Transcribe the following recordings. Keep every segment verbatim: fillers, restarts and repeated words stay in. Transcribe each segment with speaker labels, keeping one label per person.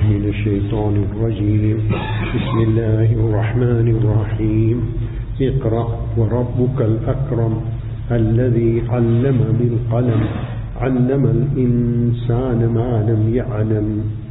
Speaker 1: من الشيطان الرجيم بسم الله الرحمن الرحيم اقرأ وربك الأكرم الذي علم بالقلم علم الإنسان ما لم يعلم.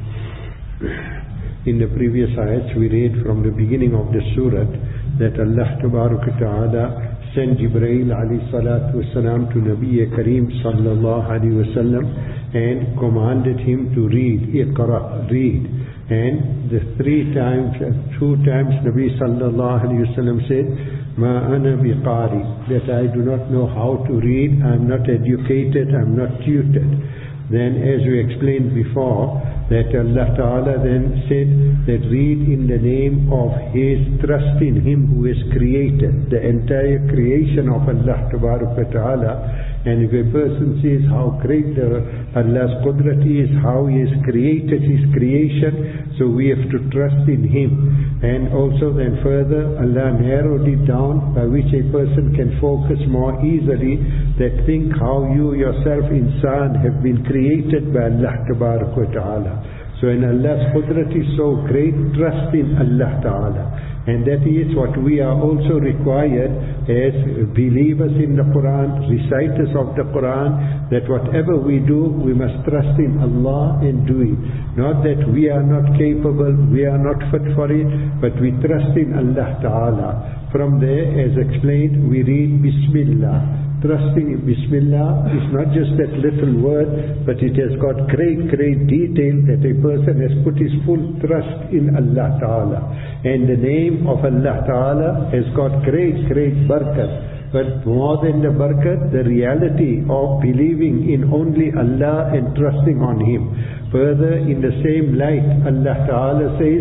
Speaker 1: In the previous ayats we read from the beginning of the surah that Allah Tabaraka Ta'ala sent Jibreel alayhi salatu wasalam to Nabi Kareem sallallahu alayhi wasallam and commanded him to read, Iqra, read. And the three times, two times Nabi sallallahu alayhi wasallam said, Ma ana biqari, that I do not know how to read, I am not educated, I am not tutored. Then as we explained before, that Allah Ta'ala then said that read in the name of His, trust in Him who has created the entire creation of Allah Ta'ala. And if a person sees how great the, Allah's qudrat is, how He has created His creation, so we have to trust in Him. And also then further, Allah narrowed it down by which a person can focus more easily, that think how you yourself, insan, have been created by Allah Ta'ala. So when Allah's qudrat is so great, trust in Allah Ta'ala. And that is what we are also required as believers in the Quran, reciters of the Quran, that whatever we do, we must trust in Allah and do it. Not that we are not capable, we are not fit for it, but we trust in Allah Ta'ala. From there, as explained, we read Bismillah. Trusting in Bismillah is not just that little word, but it has got great, great detail that a person has put his full trust in Allah Ta'ala. And the name of Allah Ta'ala has got great, great barakat. But more than the barakat, the reality of believing in only Allah and trusting on Him. Further, in the same light, Allah Ta'ala says,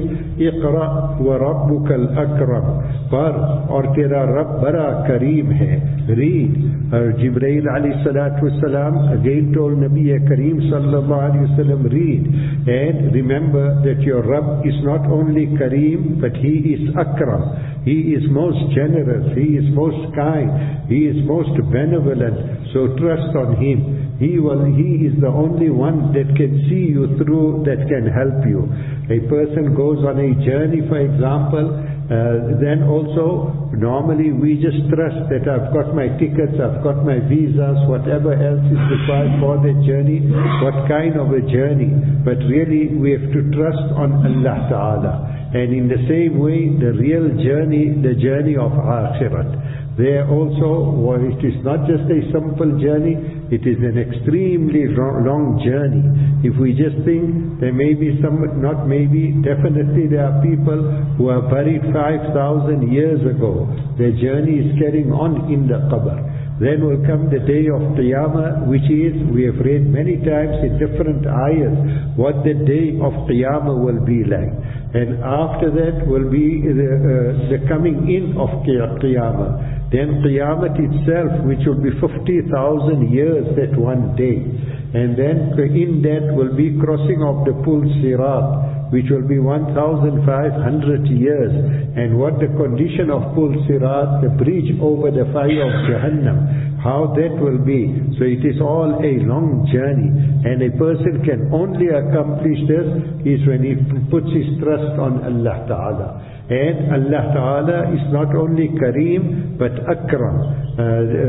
Speaker 1: Iqra wa rabbuka al-akram. Par aur tera Rabb bara kareem hai. Read. Uh, Jibreel alayhi salatu wasalam again told Nabi Kareem sallallahu alayhi wasallam, read. And remember that your Rabb is not only Kareem, but He is Akram. He is most generous. He is most kind. He is most benevolent. So trust on Him. He will, He is the only one that can see you through, that can help you. A person goes on a journey, for example, uh, then also normally we just trust that I've got my tickets, I've got my visas, whatever else is required for the journey, what kind of a journey. But really we have to trust on Allah Ta'ala. And in the same way, the real journey, the journey of Akhirat. There also, well, it is not just a simple journey, it is an extremely long journey. If we just think, there may be some, not maybe, definitely there are people who are buried five thousand years ago. Their journey is carrying on in the qabr. Then will come the day of Qiyamah, which is, we have read many times in different ayahs, what the day of Qiyamah will be like. And after that will be the, uh, the coming in of Qiyamah. Then Qiyamah itself, which will be fifty thousand years that one day. And then in that will be crossing of the Pul Sirat, which will be one thousand five hundred years. And what the condition of Pul Sirat, the bridge over the fire of Jahannam, how that will be. So it is all a long journey. And a person can only accomplish this is when he puts his trust on Allah Ta'ala. And Allah Ta'ala is not only Kareem, but Akram. Uh,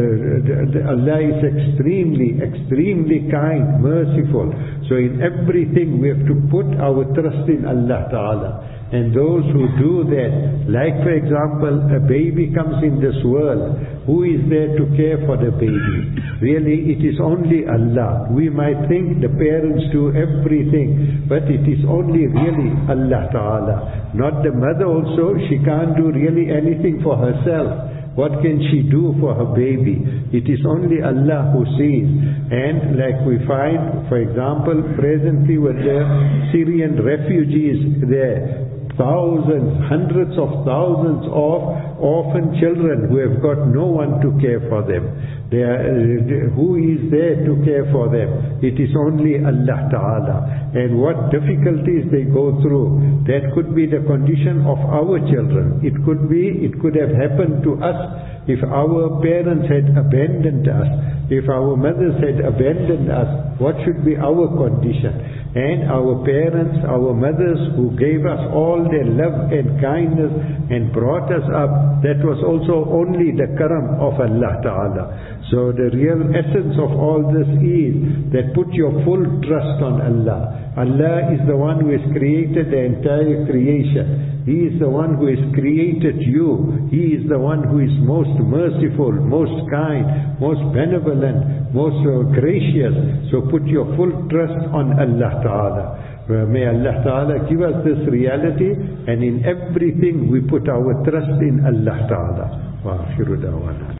Speaker 1: uh, Allah is extremely, extremely kind, merciful. So in everything we have to put our trust in Allah Ta'ala. And those who do that, like for example, a baby comes in this world, who is there to care for the baby? Really, it is only Allah. We might think the parents do everything, but it is only really Allah Ta'ala. Not the mother also, she can't do really anything for herself. What can she do for her baby? It is only Allah who sees. And like we find, for example, presently with the Syrian refugees there, thousands, hundreds of thousands of orphan children who have got no one to care for them. They are, uh, who is there to care for them? It is only Allah Ta'ala. And what difficulties they go through, that could be the condition of our children. It could be, it could have happened to us if our parents had abandoned us, if our mothers had abandoned us. What should be our condition? And our parents, our mothers who gave us all their love and kindness and brought us up, that was also only the karam of Allah Ta'ala. So the real essence of all this is that put your full trust on Allah. Allah is the one who has created the entire creation. He is the one who has created you. He is the one who is most merciful, most kind, most benevolent, most uh, gracious. So put your full trust on Allah Ta'ala. Uh, may Allah Ta'ala give us this reality, and in everything we put our trust in Allah Ta'ala. Wa akhiru da'wana.